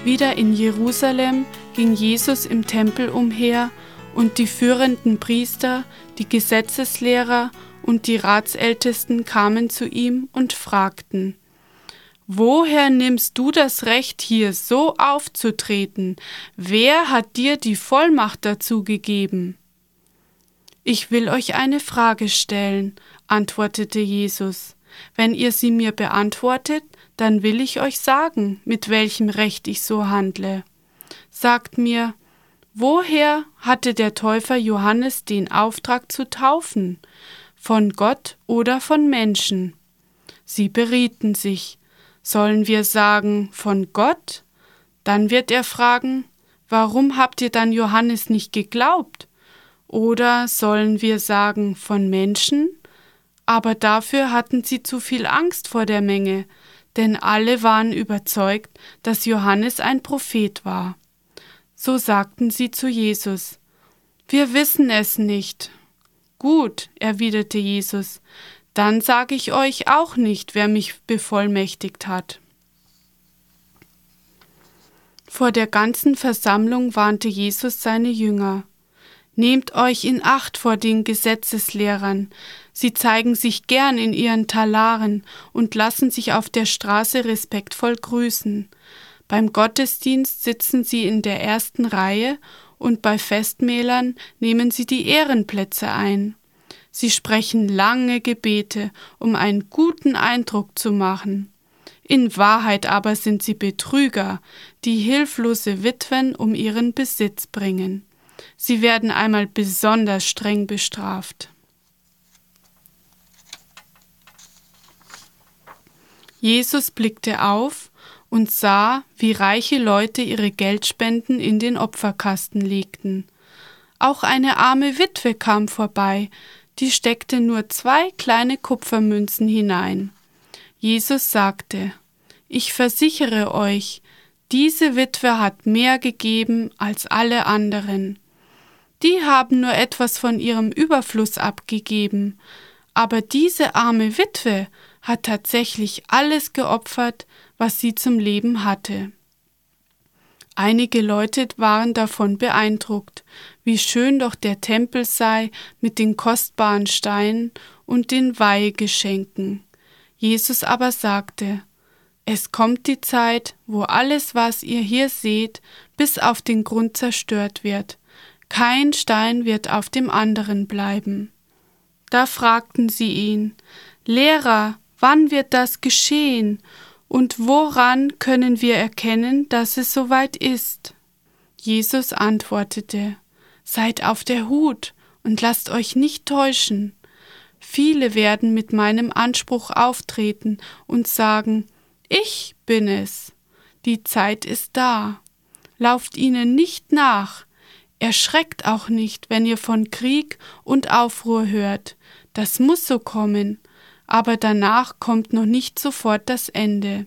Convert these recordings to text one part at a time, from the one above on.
Wieder in Jerusalem ging Jesus im Tempel umher, und die führenden Priester, die Gesetzeslehrer und die Ratsältesten kamen zu ihm und fragten: Woher nimmst du das Recht, hier so aufzutreten? Wer hat dir die Vollmacht dazu gegeben? Ich will euch eine Frage stellen, antwortete Jesus. Wenn ihr sie mir beantwortet, dann will ich euch sagen, mit welchem Recht ich so handle. Sagt mir, woher hatte der Täufer Johannes den Auftrag zu taufen? Von Gott oder von Menschen? Sie berieten sich. Sollen wir sagen, von Gott? Dann wird er fragen, warum habt ihr dann Johannes nicht geglaubt? Oder sollen wir sagen, von Menschen? Aber dafür hatten sie zu viel Angst vor der Menge, denn alle waren überzeugt, dass Johannes ein Prophet war. So sagten sie zu Jesus: Wir wissen es nicht. Gut, erwiderte Jesus, dann sage ich euch auch nicht, wer mich bevollmächtigt hat. Vor der ganzen Versammlung warnte Jesus seine Jünger: Nehmt euch in Acht vor den Gesetzeslehrern. Sie zeigen sich gern in ihren Talaren und lassen sich auf der Straße respektvoll grüßen. Beim Gottesdienst sitzen sie in der ersten Reihe und bei Festmählern nehmen sie die Ehrenplätze ein. Sie sprechen lange Gebete, um einen guten Eindruck zu machen. In Wahrheit aber sind sie Betrüger, die hilflose Witwen um ihren Besitz bringen. Sie werden einmal besonders streng bestraft. Jesus blickte auf und sah, wie reiche Leute ihre Geldspenden in den Opferkasten legten. Auch eine arme Witwe kam vorbei, die steckte nur 2 kleine Kupfermünzen hinein. Jesus sagte: Ich versichere euch, diese Witwe hat mehr gegeben als alle anderen. Die haben nur etwas von ihrem Überfluss abgegeben, aber diese arme Witwe hat tatsächlich alles geopfert, was sie zum Leben hatte. Einige Leute waren davon beeindruckt, wie schön doch der Tempel sei mit den kostbaren Steinen und den Weihgeschenken. Jesus aber sagte: Es kommt die Zeit, wo alles, was ihr hier seht, bis auf den Grund zerstört wird. Kein Stein wird auf dem anderen bleiben. Da fragten sie ihn: Lehrer, wann wird das geschehen? Und woran können wir erkennen, dass es soweit ist? Jesus antwortete: Seid auf der Hut und lasst euch nicht täuschen. Viele werden mit meinem Anspruch auftreten und sagen: Ich bin es. Die Zeit ist da. Lauft ihnen nicht nach. Erschreckt auch nicht, wenn ihr von Krieg und Aufruhr hört. Das muss so kommen, aber danach kommt noch nicht sofort das Ende.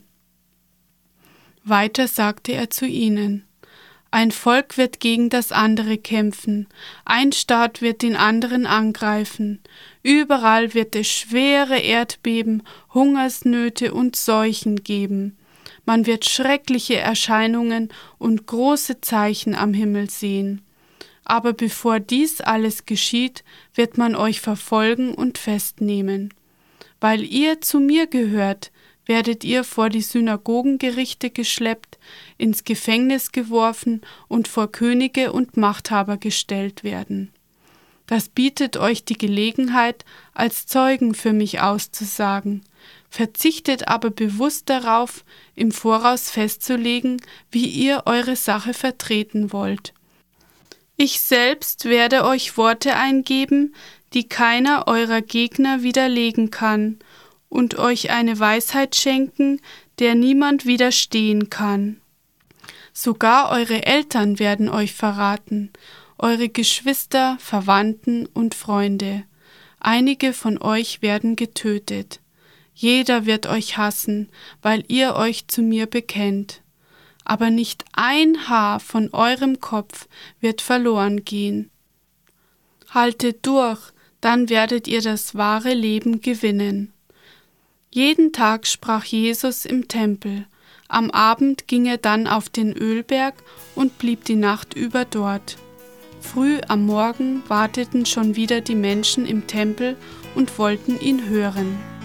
Weiter sagte er zu ihnen: Ein Volk wird gegen das andere kämpfen, ein Staat wird den anderen angreifen. Überall wird es schwere Erdbeben, Hungersnöte und Seuchen geben. Man wird schreckliche Erscheinungen und große Zeichen am Himmel sehen. Aber bevor dies alles geschieht, wird man euch verfolgen und festnehmen. Weil ihr zu mir gehört, werdet ihr vor die Synagogengerichte geschleppt, ins Gefängnis geworfen und vor Könige und Machthaber gestellt werden. Das bietet euch die Gelegenheit, als Zeugen für mich auszusagen. Verzichtet aber bewusst darauf, im Voraus festzulegen, wie ihr eure Sache vertreten wollt. Ich selbst werde euch Worte eingeben, die keiner eurer Gegner widerlegen kann, und euch eine Weisheit schenken, der niemand widerstehen kann. Sogar eure Eltern werden euch verraten, eure Geschwister, Verwandten und Freunde. Einige von euch werden getötet. Jeder wird euch hassen, weil ihr euch zu mir bekennt. Aber nicht ein Haar von eurem Kopf wird verloren gehen. Haltet durch, dann werdet ihr das wahre Leben gewinnen. Jeden Tag sprach Jesus im Tempel. Am Abend ging er dann auf den Ölberg und blieb die Nacht über dort. Früh am Morgen warteten schon wieder die Menschen im Tempel und wollten ihn hören.